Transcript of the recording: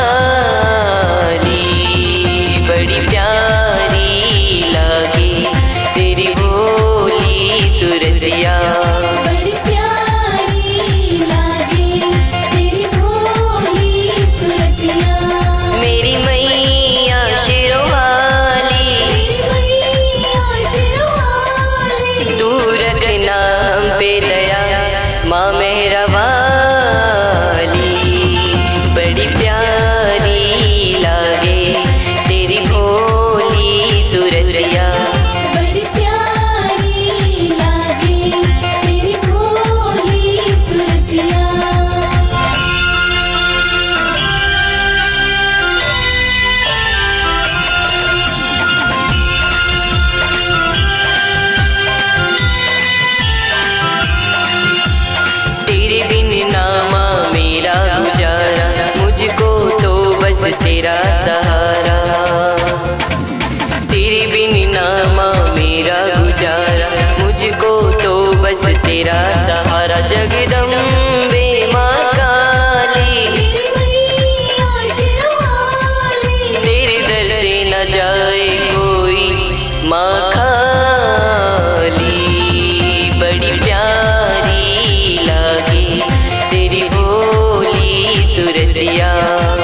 वाली, बड़ी प्यारी लागे तेरी भोली सूरतिया। बड़ी प्यारी लागे तेरी भोली सूरतिया। मेरी मैया शेरों वाली, मेरी मैया शेरों वाली, तू रखना हम पे दया माँ मेहरा वाली, बड़ी प्यारी लागे तेरी भोली सूरतिया। बड़ी प्यारी लागे तेरी भोली सूरतिया। तेरे बिन ना माँ मेरा गुजारा, मुझको तो बस तेरा सहारा। तेरे बिन ना माँ मेरा गुजारा, मुझको तो बस तेरा सहारा। जगदम्बे माँ काली, मेरी मैया शेरों वाली, तेरे दर से न जाए कोई माँ खाली, बड़ी प्यारी लागे तेरी भोली सूरतिया।